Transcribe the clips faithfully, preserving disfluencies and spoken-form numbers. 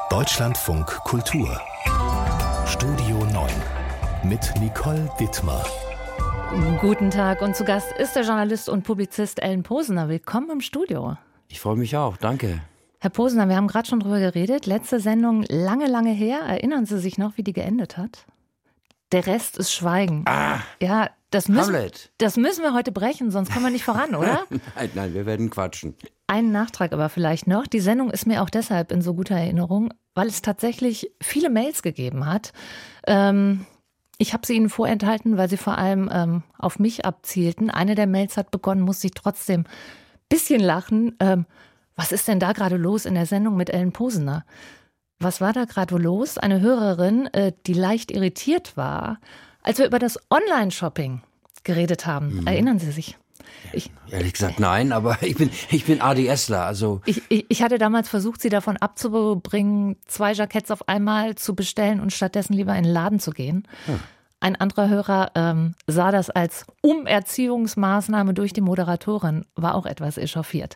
Deutschlandfunk Kultur Studio neun mit Nicole Dittmar. Guten Tag und zu Gast ist der Journalist und Publizist Ellen Posener. Willkommen im Studio. Ich freue mich auch, danke. Herr Posener, wir haben gerade schon drüber geredet. Letzte Sendung lange, lange her. Erinnern Sie sich noch, wie die geendet hat? Der Rest ist Schweigen. Ah, ja, das müssen, Hamlet. das müssen wir heute brechen, sonst kommen wir nicht voran, oder? nein, nein, wir werden quatschen. Einen Nachtrag aber vielleicht noch. Die Sendung ist mir auch deshalb in so guter Erinnerung, weil es tatsächlich viele Mails gegeben hat. Ähm, ich habe sie Ihnen vorenthalten, weil sie vor allem ähm, auf mich abzielten. Eine der Mails hat begonnen, musste ich trotzdem ein bisschen lachen. Ähm, was ist denn da gerade los in der Sendung mit Ellen Posener? Was war da gerade los? Eine Hörerin, äh, die leicht irritiert war, als wir über das Online-Shopping geredet haben. Mhm. Erinnern Sie sich? Ich, Ehrlich gesagt nein, aber ich bin, ich bin ADSler, also... Ich, ich, ich hatte damals versucht, sie davon abzubringen, zwei Jacketts auf einmal zu bestellen und stattdessen lieber in den Laden zu gehen. Hm. Ein anderer Hörer ähm, sah das als Umerziehungsmaßnahme durch die Moderatorin, war auch etwas echauffiert.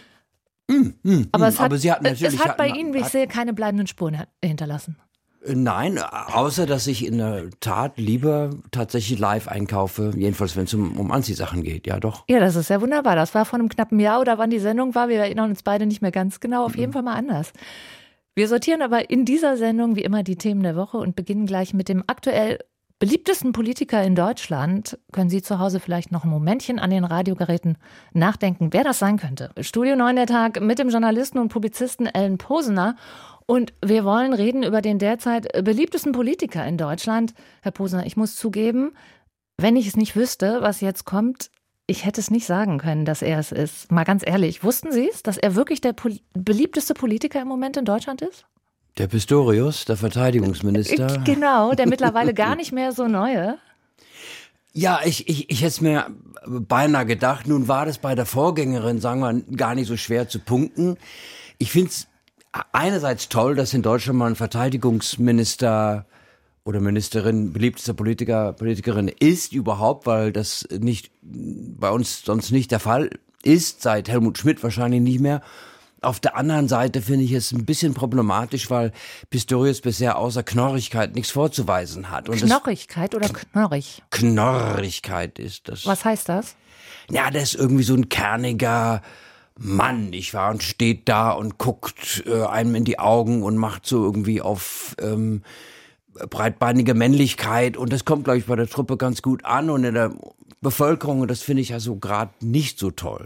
Mm, mm, aber es hat, aber sie hat, natürlich, es hat bei hat, Ihnen, wie ich hat, sehe, keine bleibenden Spuren hinterlassen. Nein, außer dass ich in der Tat lieber tatsächlich live einkaufe, jedenfalls wenn es um, um Anziehsachen geht, ja doch. Ja, das ist ja wunderbar. Das war vor einem knappen Jahr oder wann die Sendung war, wir erinnern uns beide nicht mehr ganz genau, auf jeden mhm. Fall mal anders. Wir sortieren aber in dieser Sendung wie immer die Themen der Woche und beginnen gleich mit dem aktuell beliebtesten Politiker in Deutschland. Können Sie zu Hause vielleicht noch ein Momentchen an den Radiogeräten nachdenken, wer das sein könnte? Studio neun der Tag mit dem Journalisten und Publizisten Ellen Posener. Und wir wollen reden über den derzeit beliebtesten Politiker in Deutschland. Herr Posener, ich muss zugeben, wenn ich es nicht wüsste, was jetzt kommt, ich hätte es nicht sagen können, dass er es ist. Mal ganz ehrlich, wussten Sie es, dass er wirklich der pol- beliebteste Politiker im Moment in Deutschland ist? Der Pistorius, der Verteidigungsminister. Genau, der mittlerweile gar nicht mehr so neue. Ja, ich, ich, ich hätte es mir beinahe gedacht. Nun war das bei der Vorgängerin, sagen wir, gar nicht so schwer zu punkten. Ich finde es einerseits toll, dass in Deutschland mal ein Verteidigungsminister oder Ministerin beliebtester Politiker, Politikerin ist überhaupt, weil das nicht bei uns sonst nicht der Fall ist, seit Helmut Schmidt wahrscheinlich nicht mehr. Auf der anderen Seite finde ich es ein bisschen problematisch, weil Pistorius bisher außer Knorrigkeit nichts vorzuweisen hat. Und Knorrigkeit oder knorrig? Knorrigkeit ist das. Was heißt das? Ja, der ist irgendwie so ein kerniger Mann, nicht wahr? Und steht da und guckt äh, einem in die Augen und macht so irgendwie auf ähm, breitbeinige Männlichkeit. Und das kommt, glaube ich, bei der Truppe ganz gut an und in der Bevölkerung. Und das finde ich also gerade nicht so toll.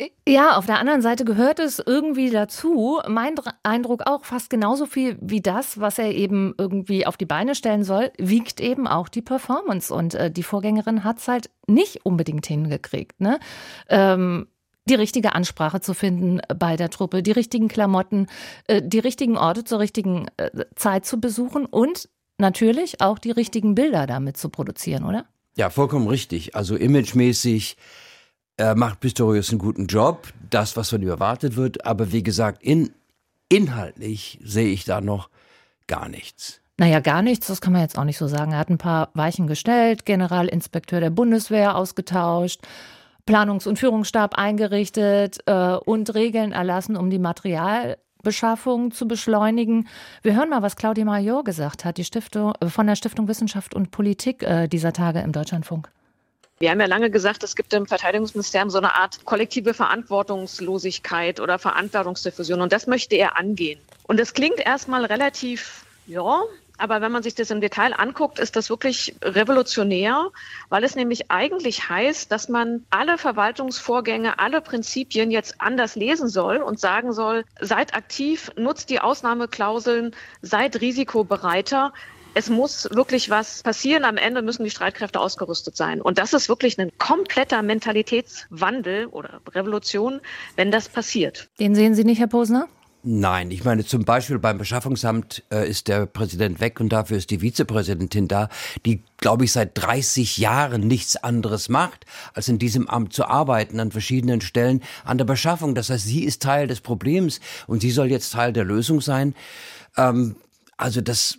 Ja, auf der anderen Seite gehört es irgendwie dazu. Mein Eindruck auch, fast genauso viel wie das, was er eben irgendwie auf die Beine stellen soll, wiegt eben auch die Performance. Und äh, die Vorgängerin hat es halt nicht unbedingt hingekriegt, ne? Ähm, die richtige Ansprache zu finden bei der Truppe, die richtigen Klamotten, äh, die richtigen Orte zur richtigen äh, Zeit zu besuchen und natürlich auch die richtigen Bilder damit zu produzieren, oder? Ja, vollkommen richtig. Also imagemäßig äh, macht Pistorius einen guten Job, das, was von ihm erwartet wird. Aber wie gesagt, in, inhaltlich sehe ich da noch gar nichts. Naja, gar nichts, das kann man jetzt auch nicht so sagen. Er hat ein paar Weichen gestellt, Generalinspekteur der Bundeswehr ausgetauscht, Planungs- und Führungsstab eingerichtet äh, und Regeln erlassen, um die Materialbeschaffung zu beschleunigen. Wir hören mal, was Claudia Major gesagt hat, die Stiftung, äh, von der Stiftung Wissenschaft und Politik äh, dieser Tage im Deutschlandfunk. Wir haben ja lange gesagt, es gibt im Verteidigungsministerium so eine Art kollektive Verantwortungslosigkeit oder Verantwortungsdiffusion und das möchte er angehen. Und das klingt erstmal relativ, ja, aber wenn man sich das im Detail anguckt, ist das wirklich revolutionär, weil es nämlich eigentlich heißt, dass man alle Verwaltungsvorgänge, alle Prinzipien jetzt anders lesen soll und sagen soll, seid aktiv, nutzt die Ausnahmeklauseln, seid risikobereiter. Es muss wirklich was passieren. Am Ende müssen die Streitkräfte ausgerüstet sein. Und das ist wirklich ein kompletter Mentalitätswandel oder Revolution, wenn das passiert. Den sehen Sie nicht, Herr Posener? Nein, ich meine zum Beispiel beim Beschaffungsamt äh, ist der Präsident weg und dafür ist die Vizepräsidentin da, die, glaube ich, seit dreißig Jahren nichts anderes macht, als in diesem Amt zu arbeiten an verschiedenen Stellen an der Beschaffung. Das heißt, sie ist Teil des Problems und sie soll jetzt Teil der Lösung sein. Ähm, also das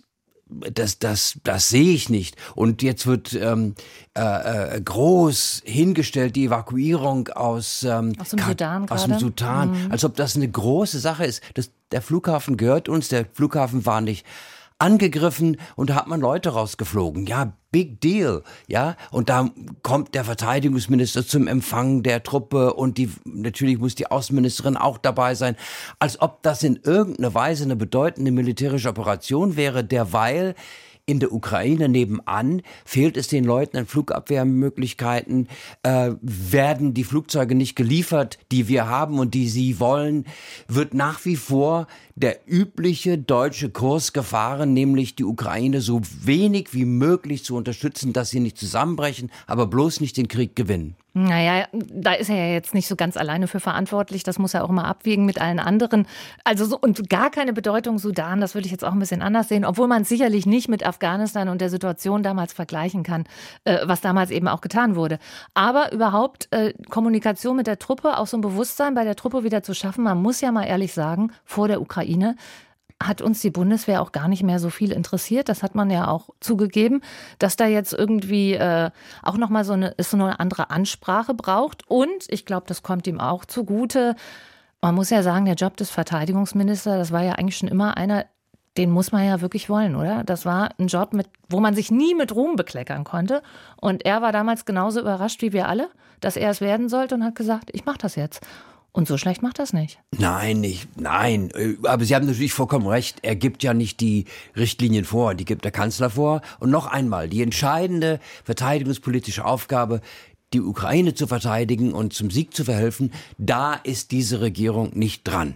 das, das, das sehe ich nicht. Und jetzt wird ähm, äh, äh, groß hingestellt die Evakuierung aus, ähm, aus dem Sudan, aus dem Sudan, mhm. als ob das eine große Sache ist. Das, der Flughafen gehört uns, der Flughafen war nicht angegriffen und da hat man Leute rausgeflogen. Ja, big deal, ja. Und da kommt der Verteidigungsminister zum Empfang der Truppe und die, natürlich muss die Außenministerin auch dabei sein. Als ob das in irgendeiner Weise eine bedeutende militärische Operation wäre, derweil in der Ukraine nebenan fehlt es den Leuten an Flugabwehrmöglichkeiten, äh, werden die Flugzeuge nicht geliefert, die wir haben und die sie wollen, wird nach wie vor der übliche deutsche Kurs gefahren, nämlich die Ukraine so wenig wie möglich zu unterstützen, dass sie nicht zusammenbrechen, aber bloß nicht den Krieg gewinnen. Naja, da ist er ja jetzt nicht so ganz alleine für verantwortlich. Das muss er auch immer abwägen mit allen anderen. Also so, und gar keine Bedeutung Sudan, das würde ich jetzt auch ein bisschen anders sehen, obwohl man es sicherlich nicht mit Afghanistan und der Situation damals vergleichen kann, äh, was damals eben auch getan wurde. Aber überhaupt äh, Kommunikation mit der Truppe, auch so ein Bewusstsein bei der Truppe wieder zu schaffen. Man muss ja mal ehrlich sagen, vor der Ukraine hat uns die Bundeswehr auch gar nicht mehr so viel interessiert. Das hat man ja auch zugegeben, dass da jetzt irgendwie äh, auch nochmal so eine, so eine andere Ansprache braucht. Und ich glaube, das kommt ihm auch zugute. Man muss ja sagen, der Job des Verteidigungsministers, das war ja eigentlich schon immer einer, den muss man ja wirklich wollen, oder? Das war ein Job, mit, wo man sich nie mit Ruhm bekleckern konnte. Und er war damals genauso überrascht wie wir alle, dass er es werden sollte und hat gesagt, ich mache das jetzt. Und so schlecht macht das nicht. Nein, nicht, nein. Aber Sie haben natürlich vollkommen recht. Er gibt ja nicht die Richtlinien vor, die gibt der Kanzler vor. Und noch einmal, die entscheidende verteidigungspolitische Aufgabe, die Ukraine zu verteidigen und zum Sieg zu verhelfen, da ist diese Regierung nicht dran.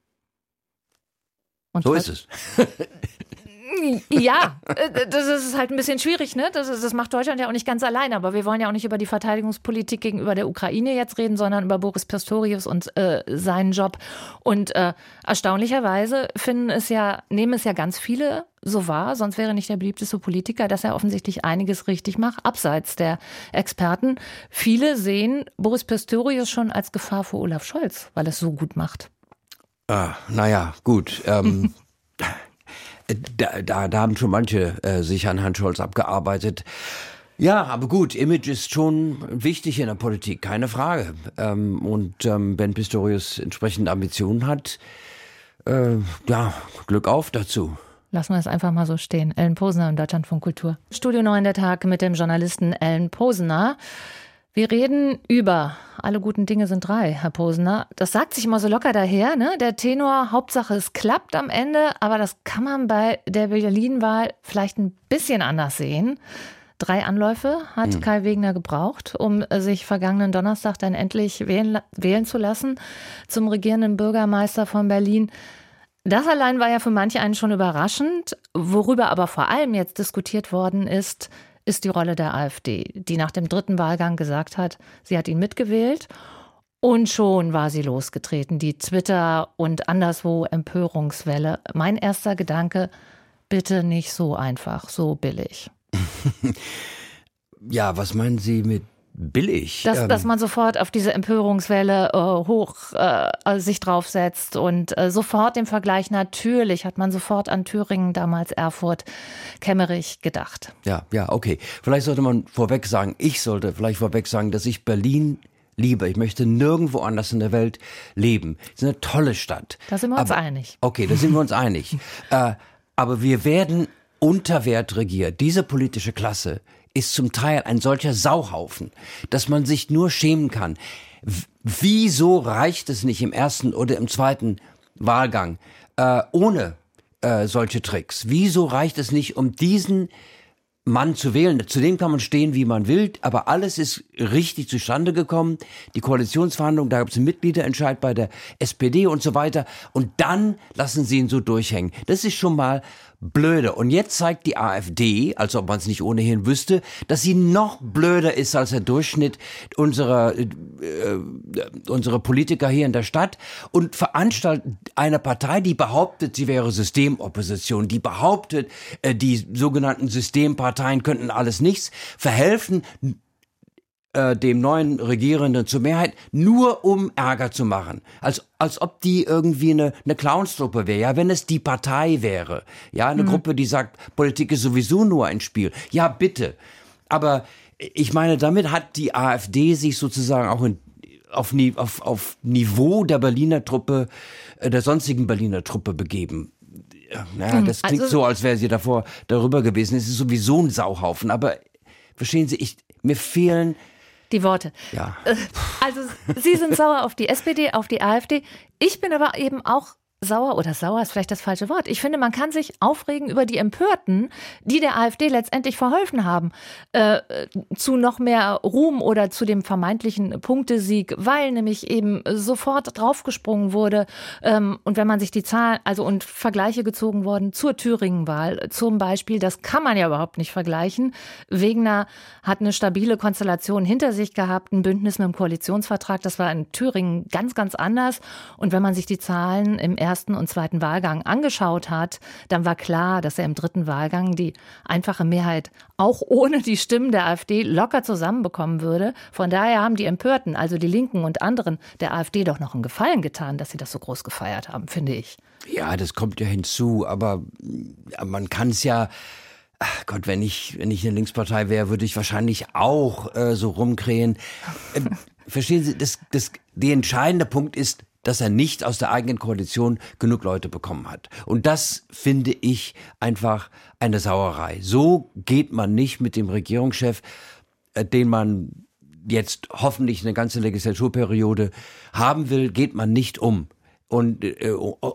Und so was? ist es. Ja, das ist halt ein bisschen schwierig, ne? Das, ist, das macht Deutschland ja auch nicht ganz alleine. Aber wir wollen ja auch nicht über die Verteidigungspolitik gegenüber der Ukraine jetzt reden, sondern über Boris Pistorius und äh, seinen Job. Und äh, erstaunlicherweise finden es ja, nehmen es ja ganz viele so wahr, sonst wäre nicht der beliebteste Politiker, dass er offensichtlich einiges richtig macht, abseits der Experten. Viele sehen Boris Pistorius schon als Gefahr für Olaf Scholz, weil er es so gut macht. Ah, naja, gut. Ähm, da, da, da haben schon manche äh, sich an Herrn Scholz abgearbeitet. Ja, aber gut, Image ist schon wichtig in der Politik, keine Frage. Ähm, und ähm, wenn Pistorius entsprechende Ambitionen hat, äh, ja, Glück auf dazu. Lassen wir es einfach mal so stehen. Ellen Posener im Deutschlandfunk Kultur. Studio neun der Tag mit dem Journalisten Ellen Posener. Wir reden über alle guten Dinge sind drei, Herr Posener. Das sagt sich immer so locker daher, ne? Der Tenor, Hauptsache es klappt am Ende, aber das kann man bei der Berlin-Wahl vielleicht ein bisschen anders sehen. Drei Anläufe hat hm. Kai Wegner gebraucht, um sich vergangenen Donnerstag dann endlich wählen, wählen zu lassen zum regierenden Bürgermeister von Berlin. Das allein war ja für manche einen schon überraschend. Worüber aber vor allem jetzt diskutiert worden ist, ist die Rolle der AfD, die nach dem dritten Wahlgang gesagt hat, sie hat ihn mitgewählt und schon war sie losgetreten. Die Twitter- und anderswo Empörungswelle. Mein erster Gedanke, bitte nicht so einfach, so billig. Ja, was meinen Sie mit billig? Dass, ähm, dass man sofort auf diese Empörungswelle äh, hoch äh, sich draufsetzt und äh, sofort den Vergleich, natürlich hat man sofort an Thüringen, damals Erfurt, Kemmerich gedacht. Ja, ja, okay. Vielleicht sollte man vorweg sagen, ich sollte vielleicht vorweg sagen, dass ich Berlin liebe. Ich möchte nirgendwo anders in der Welt leben. Es ist eine tolle Stadt. Da sind wir uns aber, einig. Okay, da sind wir uns einig. äh, aber wir werden unter Wert regiert. Diese politische Klasse ist zum Teil ein solcher Sauhaufen, dass man sich nur schämen kann. W- wieso reicht es nicht im ersten oder im zweiten Wahlgang äh, ohne äh, solche Tricks? Wieso reicht es nicht, um diesen Mann zu wählen? Zu dem kann man stehen, wie man will, aber alles ist richtig zustande gekommen. Die Koalitionsverhandlungen, da gab es einen Mitgliederentscheid bei der S P D und so weiter. Und dann lassen sie ihn so durchhängen. Das ist schon mal blöde. Und jetzt zeigt die AfD, als ob man es nicht ohnehin wüsste, dass sie noch blöder ist als der Durchschnitt unserer, äh, unserer Politiker hier in der Stadt und veranstaltet eine Partei, die behauptet, sie wäre Systemopposition, die behauptet, äh, die sogenannten Systemparteien könnten alles nichts, verhelfen äh, dem neuen Regierenden zur Mehrheit, nur um Ärger zu machen. Als, als ob die irgendwie eine, eine Clownstruppe wäre. Ja, wenn es die Partei wäre. Ja, eine mhm. Gruppe, die sagt, Politik ist sowieso nur ein Spiel. Ja, bitte. Aber ich meine, damit hat die AfD sich sozusagen auch in, auf, auf, auf Niveau der Berliner Truppe, äh, der sonstigen Berliner Truppe begeben. Naja, das klingt also, so, als wäre sie davor darüber gewesen. Es ist sowieso ein Sauhaufen. Aber verstehen Sie, ich, mir fehlen die Worte. Ja. Also Sie sind sauer auf die S P D, auf die AfD. Ich bin aber eben auch sauer, oder sauer ist vielleicht das falsche Wort. Ich finde, man kann sich aufregen über die Empörten, die der AfD letztendlich verholfen haben, äh, zu noch mehr Ruhm oder zu dem vermeintlichen Punktesieg, weil nämlich eben sofort draufgesprungen wurde. Ähm, und wenn man sich die Zahlen, also und Vergleiche gezogen worden zur Thüringen-Wahl zum Beispiel, das kann man ja überhaupt nicht vergleichen. Wegener hat eine stabile Konstellation hinter sich gehabt, ein Bündnis mit dem Koalitionsvertrag, das war in Thüringen ganz, ganz anders. Und wenn man sich die Zahlen im ersten und zweiten Wahlgang angeschaut hat, dann war klar, dass er im dritten Wahlgang die einfache Mehrheit auch ohne die Stimmen der AfD locker zusammenbekommen würde. Von daher haben die Empörten, also die Linken und anderen der AfD, doch noch einen Gefallen getan, dass sie das so groß gefeiert haben, finde ich. Ja, das kommt ja hinzu, aber man kann es ja, ach Gott, wenn ich, wenn ich eine Linkspartei wäre, würde ich wahrscheinlich auch äh, so rumkrähen. Äh, verstehen Sie, das, das, der entscheidende Punkt ist, dass er nicht aus der eigenen Koalition genug Leute bekommen hat. Und das finde ich einfach eine Sauerei. So geht man nicht mit dem Regierungschef, äh, den man jetzt hoffentlich eine ganze Legislaturperiode haben will, geht man nicht um. Und äh,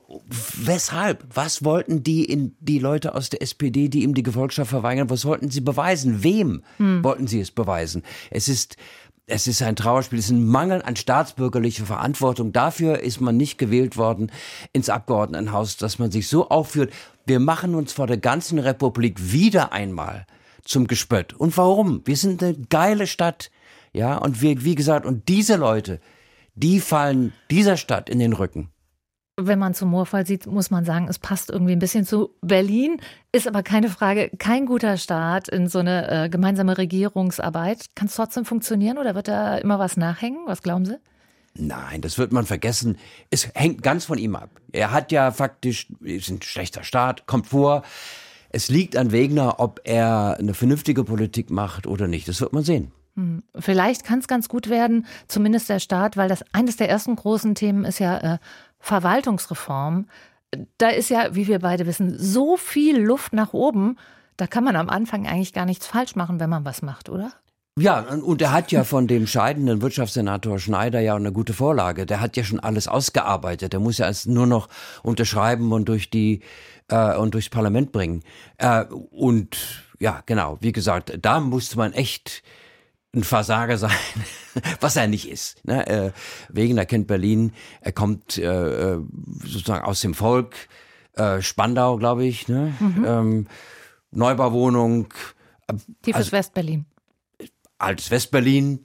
weshalb? Was wollten die in die Leute aus der S P D, die ihm die Gefolgschaft verweigern? Was wollten sie beweisen? Wem hm. wollten sie es beweisen? Es ist Es ist ein Trauerspiel, es ist ein Mangel an staatsbürgerlicher Verantwortung. Dafür ist man nicht gewählt worden ins Abgeordnetenhaus, dass man sich so aufführt. Wir machen uns vor der ganzen Republik wieder einmal zum Gespött. Und warum? Wir sind eine geile Stadt. Ja, und wir, wie gesagt, und diese Leute, die fallen dieser Stadt in den Rücken. Wenn man zum Moorfall sieht, muss man sagen, es passt irgendwie ein bisschen zu Berlin. Ist aber keine Frage, kein guter Start in so eine äh, gemeinsame Regierungsarbeit. Kann es trotzdem funktionieren oder wird da immer was nachhängen? Was glauben Sie? Nein, das wird man vergessen. Es hängt ganz von ihm ab. Er hat ja faktisch, ist ein schlechter Start, kommt vor. Es liegt an Wegener, ob er eine vernünftige Politik macht oder nicht. Das wird man sehen. Hm. Vielleicht kann es ganz gut werden, zumindest der Start, weil das eines der ersten großen Themen ist ja äh, Verwaltungsreform. Da ist ja, wie wir beide wissen, so viel Luft nach oben. Da kann man am Anfang eigentlich gar nichts falsch machen, wenn man was macht, oder? Ja, und er hat ja von dem scheidenden Wirtschaftssenator Schneider ja eine gute Vorlage. Der hat ja schon alles ausgearbeitet. Der muss ja erst nur noch unterschreiben und durch die äh, und durchs Parlament bringen. Äh, und ja, genau, wie gesagt, da musste man echt ein Versager sein, was er nicht ist. Ne? Äh, Wegener kennt Berlin, er kommt äh, sozusagen aus dem Volk, äh, Spandau, glaube ich, ne? Mhm. Ähm, Neubauwohnung. Äh, Tiefes also, Westberlin. Altes Westberlin,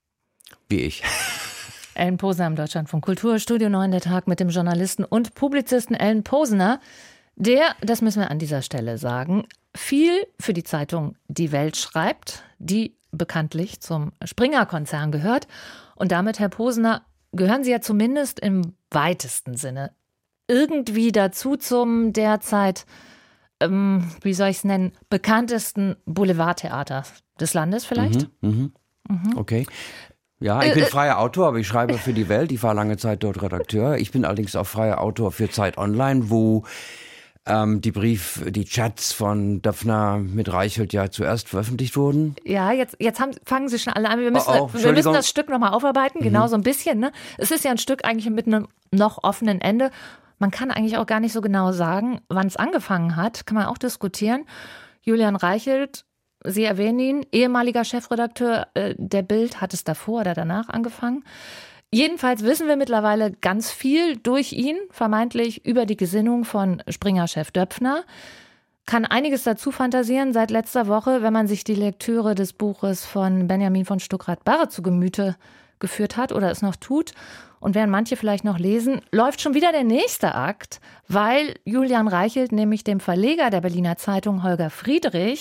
wie ich. Ellen Posener im Deutschlandfunk Kultur, Studio neun, der Tag mit dem Journalisten und Publizisten Ellen Posener, der, das müssen wir an dieser Stelle sagen, viel für die Zeitung Die Welt schreibt, die bekanntlich zum Springer-Konzern gehört. Und damit, Herr Posener, gehören Sie ja zumindest im weitesten Sinne irgendwie dazu zum derzeit, ähm, wie soll ich es nennen, bekanntesten Boulevardtheater des Landes vielleicht? Mhm, mhm. Mhm. Okay. Ja, ich bin freier Autor, aber ich schreibe für Die Welt. Ich war lange Zeit dort Redakteur. Ich bin allerdings auch freier Autor für Zeit Online, wo ähm, die Brief, die Chats von Döpfner mit Reichelt ja zuerst veröffentlicht wurden. Ja, jetzt, jetzt haben, fangen Sie schon alle an. Wir müssen, oh, oh, wir müssen das Stück nochmal aufarbeiten, mhm. genau so ein bisschen. Ne? Es ist ja ein Stück eigentlich mit einem noch offenen Ende. Man kann eigentlich auch gar nicht so genau sagen, wann es angefangen hat. Kann man auch diskutieren. Julian Reichelt, Sie erwähnen ihn, ehemaliger Chefredakteur äh, der Bild, hat es davor oder danach angefangen. Jedenfalls wissen wir mittlerweile ganz viel durch ihn, vermeintlich über die Gesinnung von Springer-Chef Döpfner. Kann einiges dazu fantasieren seit letzter Woche, wenn man sich die Lektüre des Buches von Benjamin von Stuckrad-Barre zu Gemüte geführt hat oder es noch tut. Und während manche vielleicht noch lesen, läuft schon wieder der nächste Akt, weil Julian Reichelt nämlich dem Verleger der Berliner Zeitung Holger Friedrich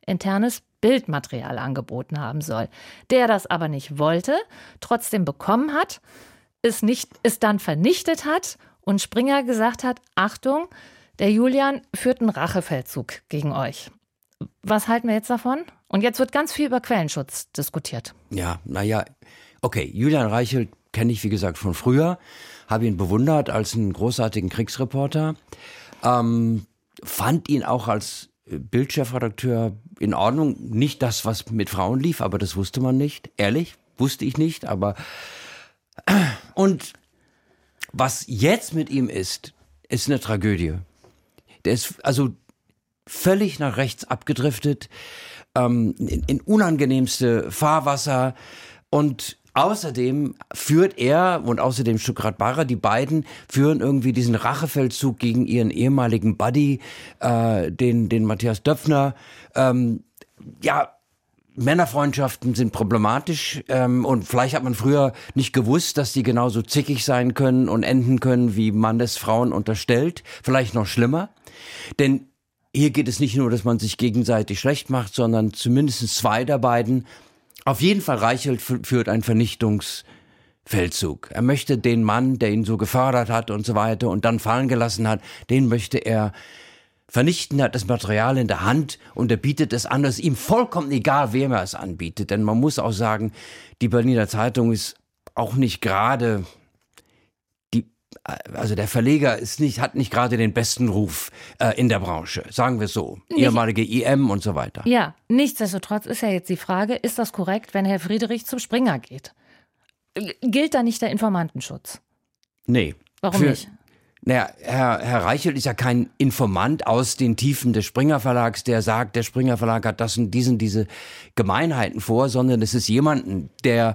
internes Bildmaterial angeboten haben soll. Der das aber nicht wollte, trotzdem bekommen hat, es nicht, es dann vernichtet hat und Springer gesagt hat, Achtung, der Julian führt einen Rachefeldzug gegen euch. Was halten wir jetzt davon? Und jetzt wird ganz viel über Quellenschutz diskutiert. Ja, naja, okay, Julian Reichelt kenne ich, wie gesagt, von früher, habe ihn bewundert als einen großartigen Kriegsreporter, ähm, fand ihn auch als Bildchefredakteur in Ordnung. Nicht das, was mit Frauen lief, aber das wusste man nicht. Ehrlich, wusste ich nicht, aber und was jetzt mit ihm ist, ist eine Tragödie. Der ist also völlig nach rechts abgedriftet, ähm, in, in unangenehmste Fahrwasser und außerdem führt er und außerdem Stuckrad Barre, die beiden führen irgendwie diesen Rachefeldzug gegen ihren ehemaligen Buddy, äh, den, den Matthias Döpfner. Ähm, ja, Männerfreundschaften sind problematisch ähm, und vielleicht hat man früher nicht gewusst, dass die genauso zickig sein können und enden können, wie man es Frauen unterstellt. Vielleicht noch schlimmer, denn hier geht es nicht nur, dass man sich gegenseitig schlecht macht, sondern zumindest zwei der beiden. Auf jeden Fall Reichelt führt einen Vernichtungsfeldzug. Er möchte den Mann, der ihn so gefördert hat und so weiter und dann fallen gelassen hat, den möchte er vernichten, hat das Material in der Hand und er bietet es an. Es ist ihm vollkommen egal, wem er es anbietet. Denn man muss auch sagen, die Berliner Zeitung ist auch nicht gerade, die, also der Verleger ist nicht, hat nicht gerade den besten Ruf äh, in der Branche, sagen wir so. Nicht, ehemalige I M und so weiter. Ja, nichtsdestotrotz ist ja jetzt die Frage, ist das korrekt, wenn Herr Friedrich zum Springer geht? Gilt da nicht der Informantenschutz? Nee. Warum Für, nicht? Naja, Herr, Herr Reichelt ist ja kein Informant aus den Tiefen des Springer Verlags, der sagt, der Springer Verlag hat das und diesen, diese Gemeinheiten vor, sondern es ist jemanden, der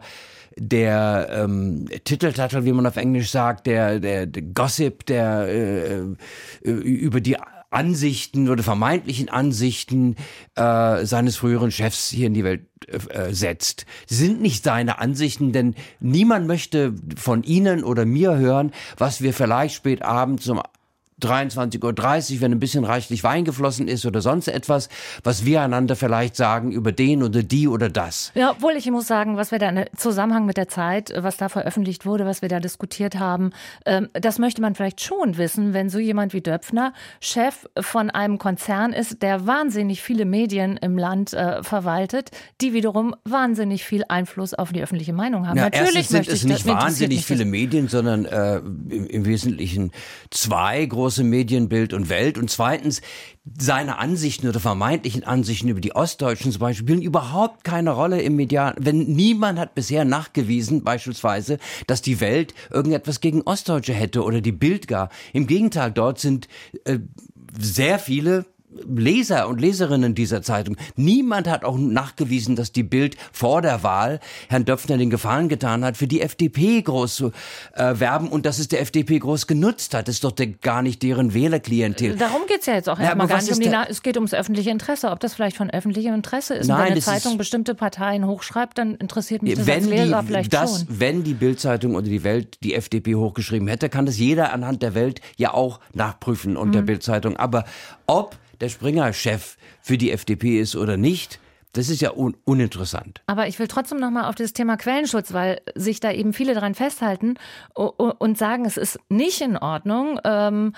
der ähm, Titeltattel, wie man auf Englisch sagt, der, der, der Gossip, der äh, über die Ansichten oder vermeintlichen Ansichten äh, seines früheren Chefs hier in die Welt äh, setzt. Sie sind nicht seine Ansichten, denn niemand möchte von Ihnen oder mir hören, was wir vielleicht spät abends um dreiundzwanzig Uhr dreißig, wenn ein bisschen reichlich Wein geflossen ist oder sonst etwas, was wir einander vielleicht sagen über den oder die oder das. Ja, obwohl ich muss sagen, was wir da im Zusammenhang mit der Zeit, was da veröffentlicht wurde, was wir da diskutiert haben, ähm, das möchte man vielleicht schon wissen, wenn so jemand wie Döpfner Chef von einem Konzern ist, der wahnsinnig viele Medien im Land äh, verwaltet, die wiederum wahnsinnig viel Einfluss auf die öffentliche Meinung haben. Ja, Natürlich erstens sind möchte es ich, nicht wahnsinnig viele Medien, sondern äh, im, im Wesentlichen zwei große große Medien, Bild und Welt. Und zweitens, seine Ansichten oder vermeintlichen Ansichten über die Ostdeutschen zum Beispiel spielen überhaupt keine Rolle im Medial. Wenn niemand hat bisher nachgewiesen, beispielsweise, dass die Welt irgendetwas gegen Ostdeutsche hätte oder die Bild gar. Im Gegenteil, dort sind äh, sehr viele Leser und Leserinnen dieser Zeitung. Niemand hat auch nachgewiesen, dass die Bild vor der Wahl Herrn Döpfner den Gefallen getan hat, für die F D P groß zu äh, werben und dass es der F D P groß genutzt hat. Das ist doch der, gar nicht deren Wählerklientel. Darum geht es ja jetzt auch ja, erstmal gar nicht um die der... Na- Es geht ums öffentliche Interesse. Ob das vielleicht von öffentlichem Interesse ist. Nein, wenn eine das Zeitung ist... bestimmte Parteien hochschreibt, dann interessiert mich das wenn als Leser die, vielleicht das, schon. Wenn die Bild-Zeitung oder die Welt die F D P hochgeschrieben hätte, kann das jeder anhand der Welt ja auch nachprüfen und mhm. der Bild-Zeitung. Aber ob der Springer-Chef für die F D P ist oder nicht, das ist ja un- uninteressant. Aber ich will trotzdem noch mal auf das Thema Quellenschutz, weil sich da eben viele dran festhalten und sagen, es ist nicht in Ordnung, ähm,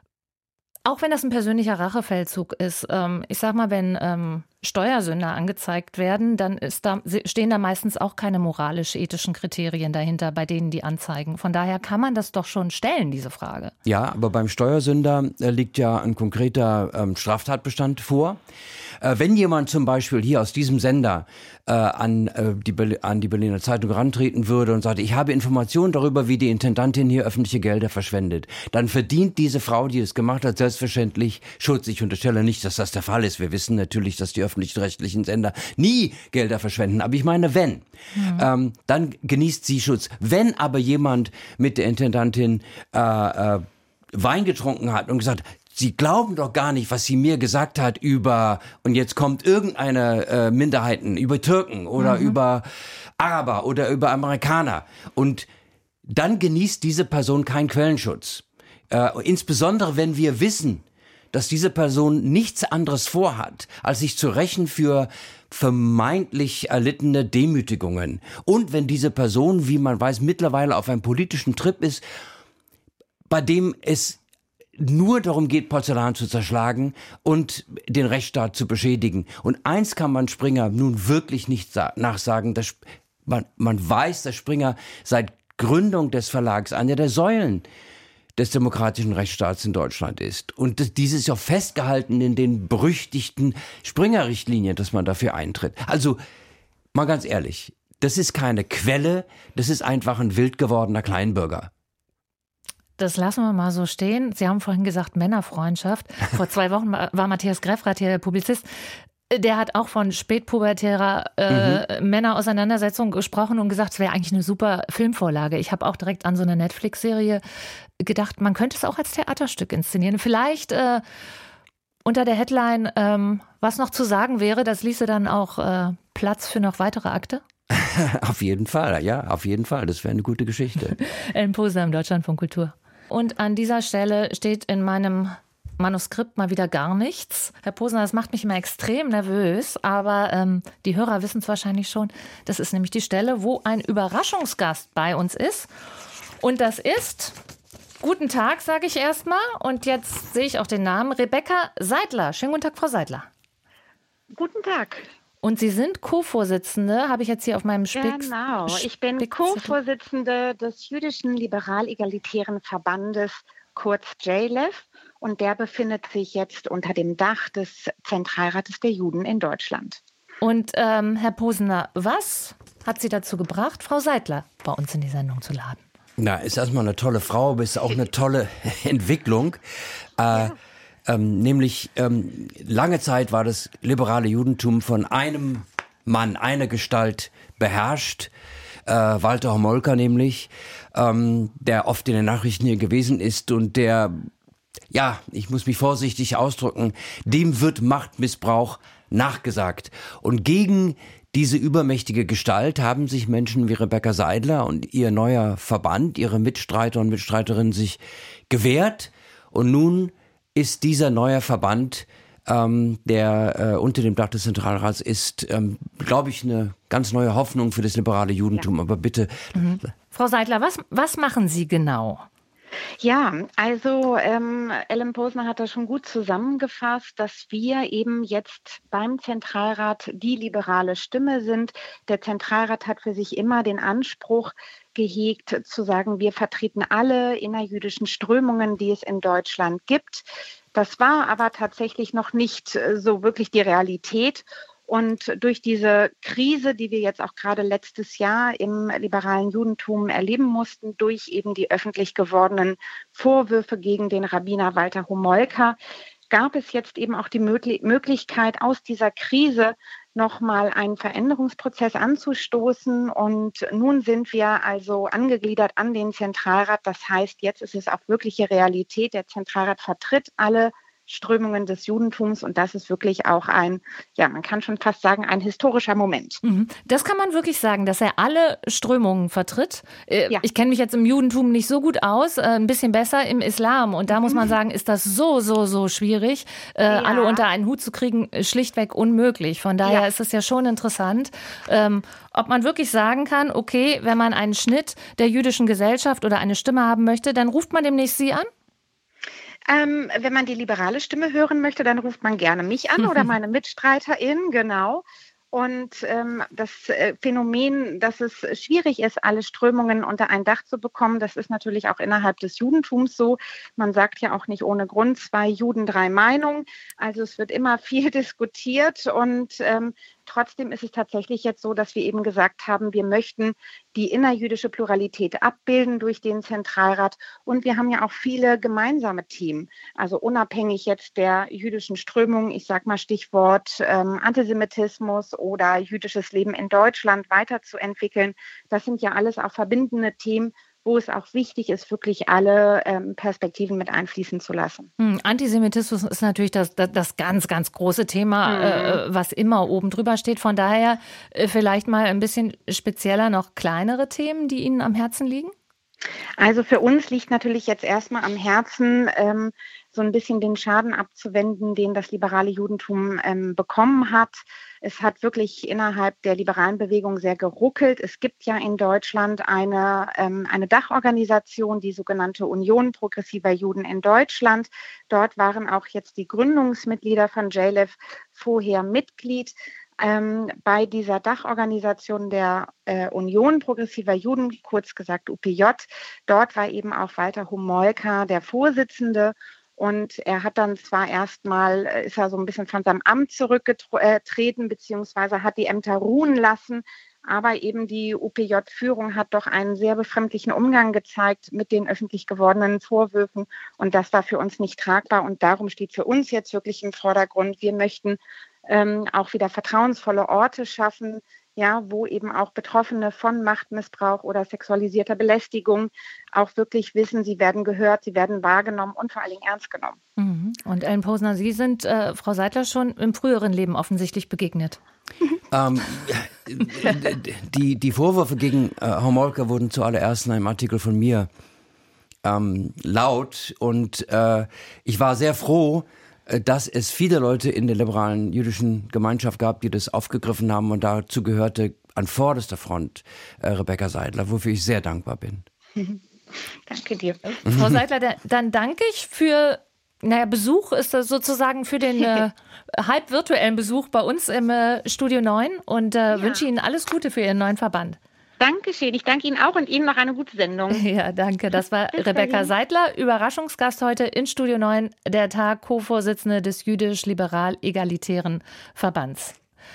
auch wenn das ein persönlicher Rachefeldzug ist. Ähm, ich sag mal, wenn ähm, Steuersünder angezeigt werden, dann ist da, stehen da meistens auch keine moralisch-ethischen Kriterien dahinter, bei denen die anzeigen. Von daher kann man das doch schon stellen, diese Frage. Ja, aber beim Steuersünder äh, liegt ja ein konkreter ähm, Straftatbestand vor. Äh, wenn jemand zum Beispiel hier aus diesem Sender äh, an, äh, die Be- an die Berliner Zeitung rantreten würde und sagt, ich habe Informationen darüber, wie die Intendantin hier öffentliche Gelder verschwendet, dann verdient diese Frau, die es gemacht hat, selbstverständlich Schutz. Ich unterstelle nicht, dass das der Fall ist. Wir wissen natürlich, dass die öffentlich-rechtlichen Sender nie Gelder verschwenden. Aber ich meine, wenn, mhm. ähm, dann genießt sie Schutz. Wenn aber jemand mit der Intendantin äh, äh, Wein getrunken hat und gesagt, Sie glauben doch gar nicht, was sie mir gesagt hat über, und jetzt kommt irgendeine äh, Minderheiten, über Türken oder mhm. über Araber oder über Amerikaner. Und dann genießt diese Person keinen Quellenschutz. Äh, insbesondere, wenn wir wissen, dass diese Person nichts anderes vorhat, als sich zu rächen für vermeintlich erlittene Demütigungen. Und wenn diese Person, wie man weiß, mittlerweile auf einem politischen Trip ist, bei dem es nur darum geht, Porzellan zu zerschlagen und den Rechtsstaat zu beschädigen. Und eins kann man Springer nun wirklich nicht sa- nachsagen, dass man, man weiß, dass Springer seit Gründung des Verlags eine der Säulen des demokratischen Rechtsstaats in Deutschland ist. Und das, dieses ist auch festgehalten in den berüchtigten Springer-Richtlinien, dass man dafür eintritt. Also, mal ganz ehrlich, das ist keine Quelle, das ist einfach ein wild gewordener Kleinbürger. Das lassen wir mal so stehen. Sie haben vorhin gesagt Männerfreundschaft. Vor zwei Wochen war Matthias Greffrath hier, der Publizist. Der hat auch von spätpubertärer äh, mhm. Männerauseinandersetzung gesprochen und gesagt, es wäre eigentlich eine super Filmvorlage. Ich habe auch direkt an so eine Netflix-Serie gedacht, man könnte es auch als Theaterstück inszenieren. Vielleicht äh, unter der Headline, ähm, was noch zu sagen wäre, das ließe dann auch äh, Platz für noch weitere Akte? Auf jeden Fall, ja, auf jeden Fall. Das wäre eine gute Geschichte. Ellen Posner im Deutschlandfunk Kultur. Und an dieser Stelle steht in meinem Manuskript mal wieder gar nichts. Herr Posner, das macht mich immer extrem nervös, aber ähm, die Hörer wissen es wahrscheinlich schon. Das ist nämlich die Stelle, wo ein Überraschungsgast bei uns ist. Und das ist, guten Tag, sage ich erstmal. Und jetzt sehe ich auch den Namen, Rebecca Seidler. Schönen guten Tag, Frau Seidler. Guten Tag. Und Sie sind Co-Vorsitzende, habe ich jetzt hier auf meinem Spick. Genau, ich bin Spick- Co-Vorsitzende des Jüdischen Liberal-Egalitären Verbandes, kurz J L E F. Und der befindet sich jetzt unter dem Dach des Zentralrates der Juden in Deutschland. Und ähm, Herr Posner, was hat Sie dazu gebracht, Frau Seidler bei uns in die Sendung zu laden? Na, ist erstmal eine tolle Frau, aber ist auch eine tolle Entwicklung. Äh, ja. ähm, nämlich ähm, lange Zeit war das liberale Judentum von einem Mann, einer Gestalt beherrscht. Äh, Walter Homolka nämlich, ähm, der oft in den Nachrichten hier gewesen ist und der, ja, ich muss mich vorsichtig ausdrücken, dem wird Machtmissbrauch nachgesagt. Und gegen diese übermächtige Gestalt haben sich Menschen wie Rebecca Seidler und ihr neuer Verband, ihre Mitstreiter und Mitstreiterinnen sich gewehrt. Und nun ist dieser neue Verband, ähm, der äh, unter dem Dach des Zentralrats ist, ähm, glaube ich, eine ganz neue Hoffnung für das liberale Judentum. Ja. Aber bitte. Mhm. Frau Seidler, was, was machen Sie genau? Ja, also ähm, Ellen Posner hat das schon gut zusammengefasst, dass wir eben jetzt beim Zentralrat die liberale Stimme sind. Der Zentralrat hat für sich immer den Anspruch gehegt, zu sagen, wir vertreten alle innerjüdischen Strömungen, die es in Deutschland gibt. Das war aber tatsächlich noch nicht so wirklich die Realität. Und durch diese Krise, die wir jetzt auch gerade letztes Jahr im liberalen Judentum erleben mussten, durch eben die öffentlich gewordenen Vorwürfe gegen den Rabbiner Walter Homolka, gab es jetzt eben auch die Möglichkeit, aus dieser Krise nochmal einen Veränderungsprozess anzustoßen. Und nun sind wir also angegliedert an den Zentralrat. Das heißt, jetzt ist es auch wirkliche Realität. Der Zentralrat vertritt alle Strömungen des Judentums und das ist wirklich auch ein, ja, man kann schon fast sagen, ein historischer Moment. Das kann man wirklich sagen, dass er alle Strömungen vertritt. Ja. Ich kenne mich jetzt im Judentum nicht so gut aus, ein bisschen besser im Islam und da muss man sagen, ist das so, so, so schwierig, ja. alle unter einen Hut zu kriegen, schlichtweg unmöglich. Von daher ja. ist es ja schon interessant, ähm, ob man wirklich sagen kann, okay, wenn man einen Schnitt der jüdischen Gesellschaft oder eine Stimme haben möchte, dann ruft man demnächst Sie an? Ähm, wenn man die liberale Stimme hören möchte, dann ruft man gerne mich an oder meine Mitstreiterin, genau. Und ähm, das äh, Phänomen, dass es schwierig ist, alle Strömungen unter ein Dach zu bekommen, das ist natürlich auch innerhalb des Judentums so. Man sagt ja auch nicht ohne Grund zwei Juden, drei Meinungen. Also es wird immer viel diskutiert und ähm, trotzdem ist es tatsächlich jetzt so, dass wir eben gesagt haben, wir möchten die innerjüdische Pluralität abbilden durch den Zentralrat. Und wir haben ja auch viele gemeinsame Themen, also unabhängig jetzt der jüdischen Strömung, ich sage mal Stichwort ähm, Antisemitismus oder jüdisches Leben in Deutschland weiterzuentwickeln. Das sind ja alles auch verbindende Themen, wo es auch wichtig ist, wirklich alle ähm, Perspektiven mit einfließen zu lassen. Hm, Antisemitismus ist natürlich das, das, das ganz, ganz große Thema, mhm. äh, was immer oben drüber steht. Von daher äh, vielleicht mal ein bisschen spezieller noch kleinere Themen, die Ihnen am Herzen liegen? Also für uns liegt natürlich jetzt erstmal am Herzen, ähm, so ein bisschen den Schaden abzuwenden, den das liberale Judentum ähm, bekommen hat. Es hat wirklich innerhalb der liberalen Bewegung sehr geruckelt. Es gibt ja in Deutschland eine, ähm, eine Dachorganisation, die sogenannte Union Progressiver Juden in Deutschland. Dort waren auch jetzt die Gründungsmitglieder von J L E F vorher Mitglied. Ähm, bei dieser Dachorganisation der äh, Union Progressiver Juden, kurz gesagt U P J. Dort war eben auch Walter Homolka der Vorsitzende. Und er hat dann zwar erstmal, ist er so ein bisschen von seinem Amt zurückgetreten, beziehungsweise hat die Ämter ruhen lassen. Aber eben die U P J-Führung hat doch einen sehr befremdlichen Umgang gezeigt mit den öffentlich gewordenen Vorwürfen. Und das war für uns nicht tragbar. Und darum steht für uns jetzt wirklich im Vordergrund. Wir möchten ähm, auch wieder vertrauensvolle Orte schaffen, ja, wo eben auch Betroffene von Machtmissbrauch oder sexualisierter Belästigung auch wirklich wissen, sie werden gehört, sie werden wahrgenommen und vor allen Dingen ernst genommen. Mhm. Und Ellen Posner, Sie sind äh, Frau Seidler schon im früheren Leben offensichtlich begegnet. ähm, die, die Vorwürfe gegen äh, Homolka wurden zuallererst in einem Artikel von mir ähm, laut und äh, ich war sehr froh, dass es viele Leute in der liberalen jüdischen Gemeinschaft gab, die das aufgegriffen haben und dazu gehörte an vorderster Front äh, Rebecca Seidler, wofür ich sehr dankbar bin. Danke dir. Frau Seidler, dann danke ich für, naja, Besuch ist das sozusagen für den äh, halb virtuellen Besuch bei uns im äh, Studio neun und äh, ja. wünsche Ihnen alles Gute für Ihren neuen Verband. Dankeschön. Ich danke Ihnen auch und Ihnen noch eine gute Sendung. Ja, danke. Das war Bis Rebecca dahin. Seidler, Überraschungsgast heute in Studio neun, der Tag, Co-Vorsitzende des jüdisch-liberal-egalitären Verbands.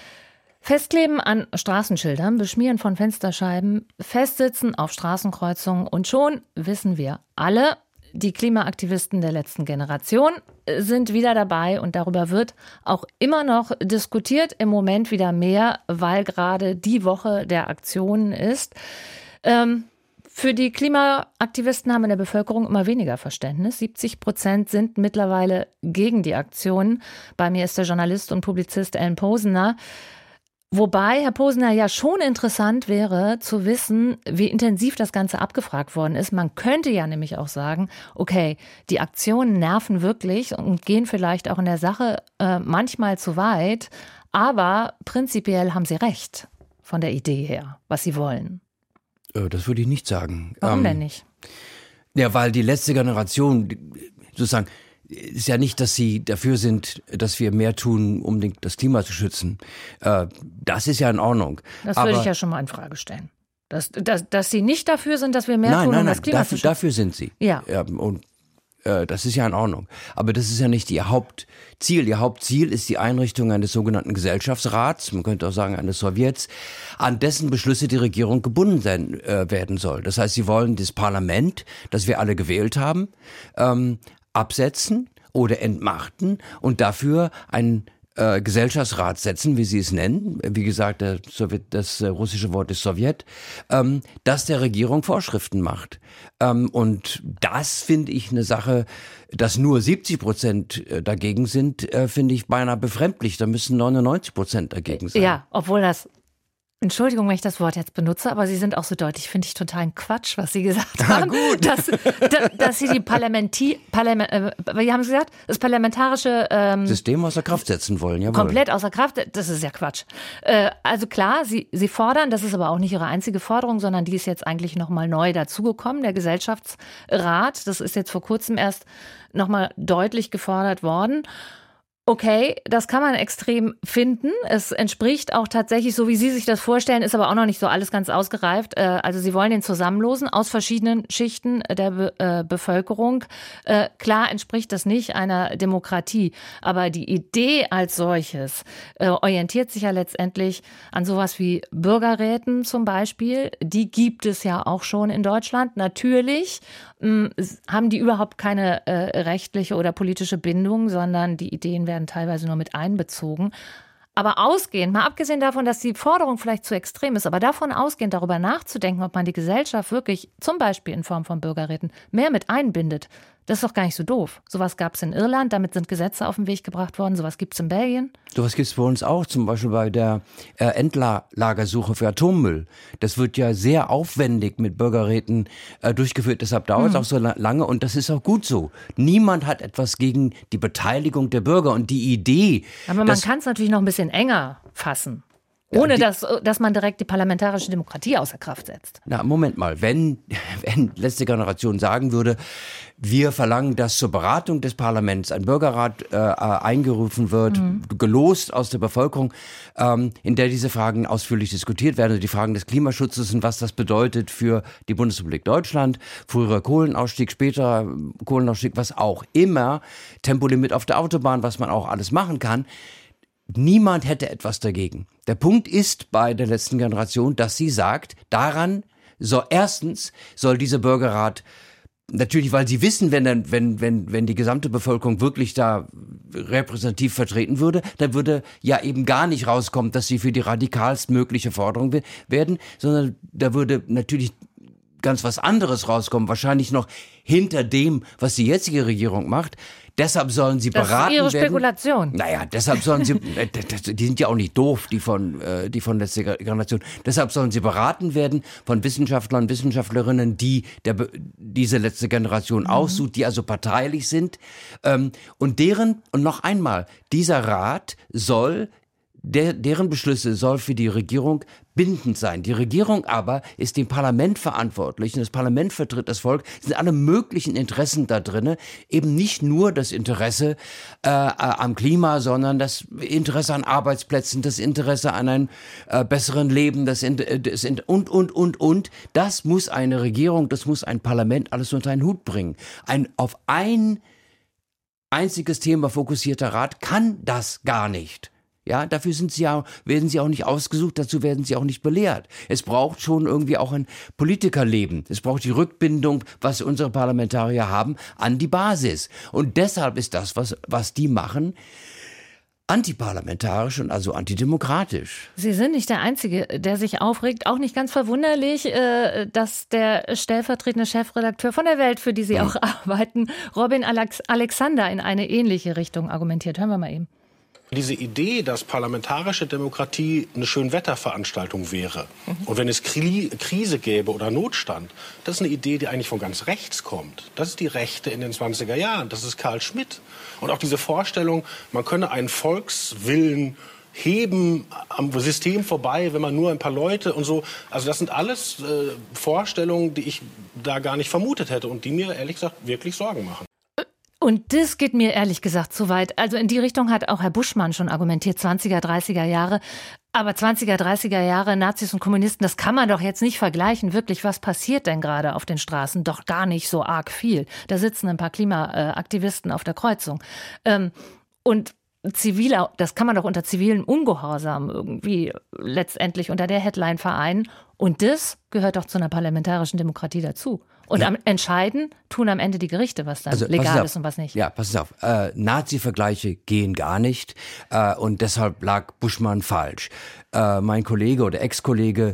Festkleben an Straßenschildern, Beschmieren von Fensterscheiben, Festsitzen auf Straßenkreuzungen und schon wissen wir alle, die Klimaaktivisten der letzten Generation sind wieder dabei und darüber wird auch immer noch diskutiert, im Moment wieder mehr, weil gerade die Woche der Aktionen ist. Ähm, für die Klimaaktivisten haben in der Bevölkerung immer weniger Verständnis. siebzig Prozent sind mittlerweile gegen die Aktionen. Bei mir ist der Journalist und Publizist Ellen Posner. Wobei, Herr Posner, ja schon interessant wäre zu wissen, wie intensiv das Ganze abgefragt worden ist. Man könnte ja nämlich auch sagen, okay, die Aktionen nerven wirklich und gehen vielleicht auch in der Sache äh, manchmal zu weit, aber prinzipiell haben sie recht von der Idee her, was sie wollen. Äh, das würde ich nicht sagen. Warum ähm, denn nicht? Ja, weil die letzte Generation sozusagen ist ja nicht, dass sie dafür sind, dass wir mehr tun, um den, das Klima zu schützen. Äh, das ist ja in Ordnung. Das Aber, würde ich ja schon mal in Frage stellen. Dass, dass, dass sie nicht dafür sind, dass wir mehr nein, tun, nein, um nein, das Klima dafür, zu schützen. Dafür sind sie. Ja. ja und äh, das ist ja in Ordnung. Aber das ist ja nicht ihr Hauptziel. Ihr Hauptziel ist die Einrichtung eines sogenannten Gesellschaftsrats, man könnte auch sagen eines Sowjets, an dessen Beschlüsse die Regierung gebunden sein äh, werden soll. Das heißt, sie wollen das Parlament, das wir alle gewählt haben, ähm, absetzen oder entmachten und dafür einen äh, Gesellschaftsrat setzen, wie sie es nennen. Wie gesagt, der Sowjet, das äh, russische Wort ist Sowjet, ähm, das der Regierung Vorschriften macht. Ähm, und das finde ich eine Sache, dass nur siebzig Prozent dagegen sind, äh, finde ich beinahe befremdlich. Da müssen neunundneunzig Prozent dagegen sein. Ja, obwohl das... Entschuldigung, wenn ich das Wort jetzt benutze, aber Sie sind auch so deutlich, finde ich totalen Quatsch, was Sie gesagt haben. Ah, gut. Dass, da, dass Sie die Parlamenti, Parlament, äh, wie haben Sie gesagt, das parlamentarische ähm, System außer Kraft setzen wollen, jawohl. Komplett außer Kraft, das ist ja Quatsch. Äh, also klar, Sie, Sie fordern, das ist aber auch nicht Ihre einzige Forderung, sondern die ist jetzt eigentlich nochmal neu dazugekommen, der Gesellschaftsrat. Das ist jetzt vor kurzem erst nochmal deutlich gefordert worden. Okay, das kann man extrem finden. Es entspricht auch tatsächlich, so wie Sie sich das vorstellen, ist aber auch noch nicht so alles ganz ausgereift. Also Sie wollen den zusammenlosen aus verschiedenen Schichten der Be- äh, Bevölkerung. Äh, klar entspricht das nicht einer Demokratie, aber die Idee als solches äh, orientiert sich ja letztendlich an sowas wie Bürgerräten zum Beispiel. Die gibt es ja auch schon in Deutschland. Natürlich mh, haben die überhaupt keine äh, rechtliche oder politische Bindung, sondern die Ideen werden teilweise nur mit einbezogen. Aber ausgehend, mal abgesehen davon, dass die Forderung vielleicht zu extrem ist, aber davon ausgehend darüber nachzudenken, ob man die Gesellschaft wirklich zum Beispiel in Form von Bürgerräten mehr mit einbindet, Das ist doch gar nicht so doof. Sowas gab es in Irland, damit sind Gesetze auf den Weg gebracht worden. Sowas gibt es in Belgien. Sowas gibt es bei uns auch, zum Beispiel bei der äh, Endlagersuche für Atommüll. Das wird ja sehr aufwendig mit Bürgerräten äh, durchgeführt, deshalb dauert es mhm. auch so la- lange und das ist auch gut so. Niemand hat etwas gegen die Beteiligung der Bürger und die Idee. Aber man kann es natürlich noch ein bisschen enger fassen. Ohne, ja, die, dass, dass man direkt die parlamentarische Demokratie außer Kraft setzt. Na, Moment mal. Wenn, wenn letzte Generation sagen würde, wir verlangen, dass zur Beratung des Parlaments ein Bürgerrat äh, eingerufen wird, mhm. gelost aus der Bevölkerung, ähm, in der diese Fragen ausführlich diskutiert werden, also die Fragen des Klimaschutzes und was das bedeutet für die Bundesrepublik Deutschland, früherer Kohlenausstieg, später Kohlenausstieg, was auch immer, Tempolimit auf der Autobahn, was man auch alles machen kann. Niemand hätte etwas dagegen. Der Punkt ist bei der letzten Generation, dass sie sagt, daran soll erstens soll dieser Bürgerrat natürlich, weil sie wissen, wenn dann, wenn, wenn, wenn die gesamte Bevölkerung wirklich da repräsentativ vertreten würde, dann würde ja eben gar nicht rauskommen, dass sie für die radikalst mögliche Forderung werden, sondern da würde natürlich ganz was anderes rauskommen, wahrscheinlich noch hinter dem, was die jetzige Regierung macht. Deshalb sollen sie beraten werden. Das ist ihre Spekulation. Werden. Naja, deshalb sollen sie, die sind ja auch nicht doof, die von, die von letzter Generation. Deshalb sollen sie beraten werden von Wissenschaftlern und Wissenschaftlerinnen, die der, diese letzte Generation mhm. aussucht, die also parteilich sind. Und deren, und noch einmal, dieser Rat soll Der, deren Beschlüsse soll für die Regierung bindend sein. Die Regierung aber ist dem Parlament verantwortlich und das Parlament vertritt das Volk. Es sind alle möglichen Interessen da drin, eben nicht nur das Interesse äh, am Klima, sondern das Interesse an Arbeitsplätzen, das Interesse an einem äh, besseren Leben, das, das und, und, und, und. Das muss eine Regierung, das muss ein Parlament alles unter einen Hut bringen. Ein auf ein einziges Thema fokussierter Rat kann das gar nicht. Ja, dafür sind sie ja, werden sie auch nicht ausgesucht, dazu werden sie auch nicht belehrt. Es braucht schon irgendwie auch ein Politikerleben. Es braucht die Rückbindung, was unsere Parlamentarier haben, an die Basis. Und deshalb ist das, was, was die machen, antiparlamentarisch und also antidemokratisch. Sie sind nicht der Einzige, der sich aufregt. Auch nicht ganz verwunderlich, dass der stellvertretende Chefredakteur von der Welt, für die Sie auch arbeiten, Robin Alex- Alexander, in eine ähnliche Richtung argumentiert. Hören wir mal eben. Diese Idee, dass parlamentarische Demokratie eine Schönwetterveranstaltung wäre mhm. und wenn es Kri- Krise gäbe oder Notstand, das ist eine Idee, die eigentlich von ganz rechts kommt. Das ist die Rechte in den zwanziger Jahren, das ist Karl Schmitt. Und auch diese Vorstellung, man könne einen Volkswillen heben am System vorbei, wenn man nur ein paar Leute und so. Also das sind alles äh, Vorstellungen, die ich da gar nicht vermutet hätte und die mir ehrlich gesagt wirklich Sorgen machen. Und das geht mir ehrlich gesagt zu weit. Also in die Richtung hat auch Herr Buschmann schon argumentiert, zwanziger, dreißiger Jahre. Aber zwanziger, dreißiger Jahre, Nazis und Kommunisten, das kann man doch jetzt nicht vergleichen. Wirklich, was passiert denn gerade auf den Straßen? Doch gar nicht so arg viel. Da sitzen ein paar Klimaaktivisten auf der Kreuzung. Ähm, und ziviler, das kann man doch unter zivilem Ungehorsam irgendwie letztendlich unter der Headline vereinen. Und das gehört doch zu einer parlamentarischen Demokratie dazu. Und ja. am entscheiden tun am Ende die Gerichte, was dann also, legal ist und was nicht. Ja, pass auf. Äh, Nazi-Vergleiche gehen gar nicht. Äh, und deshalb lag Buschmann falsch. Äh, mein Kollege oder Ex-Kollege,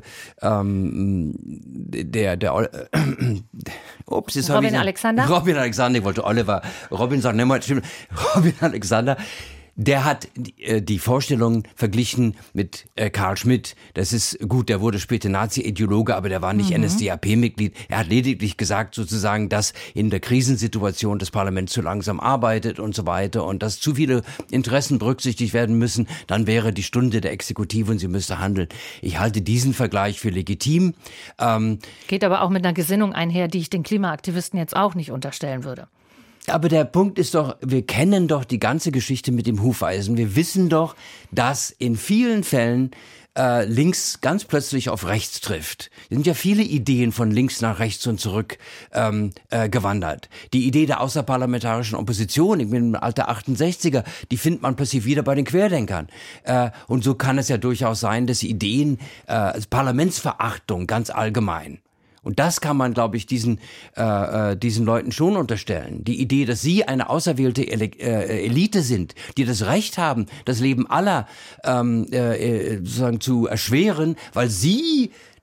ähm, der, der, äh, ups, jetzt Robin Alexander? Robin Alexander, ich wollte Oliver, Robin sagen, nimm mal, stimmt, Robin Alexander, der hat äh, die Vorstellung verglichen mit äh, Karl Schmitt. Das ist gut, der wurde später Nazi-Ideologe, aber der war nicht mhm. N S D A P-Mitglied. Er hat lediglich gesagt sozusagen, dass in der Krisensituation das Parlament zu langsam arbeitet und so weiter und dass zu viele Interessen berücksichtigt werden müssen. Dann wäre die Stunde der Exekutive und sie müsste handeln. Ich halte diesen Vergleich für legitim. Ähm, Geht aber auch mit einer Gesinnung einher, die ich den Klimaaktivisten jetzt auch nicht unterstellen würde. Aber der Punkt ist doch, wir kennen doch die ganze Geschichte mit dem Hufeisen. Wir wissen doch, dass in vielen Fällen äh, links ganz plötzlich auf rechts trifft. Es sind ja viele Ideen von links nach rechts und zurück ähm, äh, gewandert. Die Idee der außerparlamentarischen Opposition, ich bin im Alter achtundsechziger, die findet man plötzlich wieder bei den Querdenkern. Äh, und so kann es ja durchaus sein, dass Ideen, äh, also Parlamentsverachtung ganz allgemein. Und das kann man, glaube ich, diesen äh, diesen Leuten schon unterstellen. Die Idee, dass sie eine auserwählte Ele- äh, Elite sind, die das Recht haben, das Leben aller ähm, äh, sozusagen zu erschweren, weil sie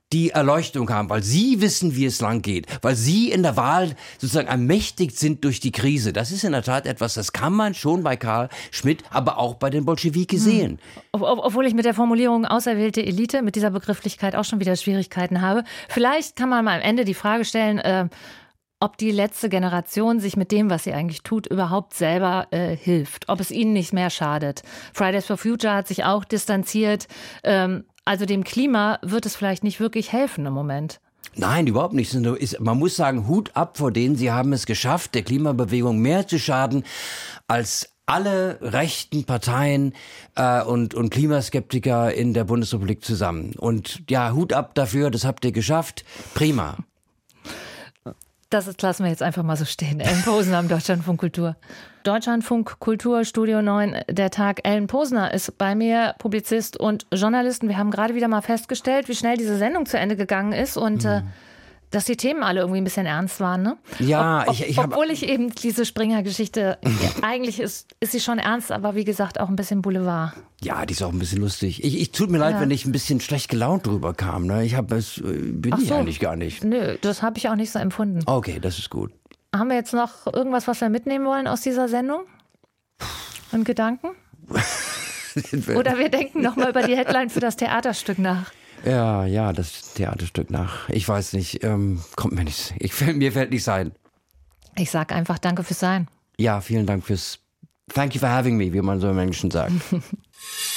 die Erleuchtung haben, weil sie wissen, wie es lang geht, weil sie in der Wahl sozusagen ermächtigt sind durch die Krise. Das ist in der Tat etwas, das kann man schon bei Carl Schmitt, aber auch bei den Bolschewiki sehen. Ob, obwohl ich mit der Formulierung auserwählte Elite, mit dieser Begrifflichkeit auch schon wieder Schwierigkeiten habe. Vielleicht kann man mal am Ende die Frage stellen, äh, ob die letzte Generation sich mit dem, was sie eigentlich tut, überhaupt selber äh, hilft. Ob es ihnen nicht mehr schadet. Fridays for Future hat sich auch distanziert. Ähm, Also dem Klima wird es vielleicht nicht wirklich helfen im Moment. Nein, überhaupt nicht. Man muss sagen, Hut ab vor denen. Sie haben es geschafft, der Klimabewegung mehr zu schaden als alle rechten Parteien äh, und, und Klimaskeptiker in der Bundesrepublik zusammen. Und ja, Hut ab dafür, das habt ihr geschafft. Prima. Das ist, lassen wir jetzt einfach mal so stehen. Ellen Posner am Deutschlandfunk Kultur. Deutschlandfunk Kultur, Studio neun, der Tag. Ellen Posner ist bei mir, Publizist und Journalist. Wir haben gerade wieder mal festgestellt, wie schnell diese Sendung zu Ende gegangen ist und mhm. äh, dass die Themen alle irgendwie ein bisschen ernst waren, ne? Ja, ob, ob, ich, ich habe... Obwohl ich eben diese Springer-Geschichte, ja, eigentlich ist, ist sie schon ernst, aber wie gesagt auch ein bisschen Boulevard. Ja, die ist auch ein bisschen lustig. Ich, ich tut mir leid, ja. wenn ich ein bisschen schlecht gelaunt drüber kam. Ne? Ich habe es, bin Ach ich so. eigentlich gar nicht. Nö, das habe ich auch nicht so empfunden. Okay, das ist gut. Haben wir jetzt noch irgendwas, was wir mitnehmen wollen aus dieser Sendung? An Gedanken? Oder wir denken noch mal über die Headline für das Theaterstück nach. Ja, ja, das Theaterstück nach. Ich weiß nicht, ähm, kommt mir nicht. Ich, mir fällt nichts ein. Ich sag einfach Danke fürs Sein. Ja, vielen Dank fürs Thank you for having me, wie man so im Englischen sagt.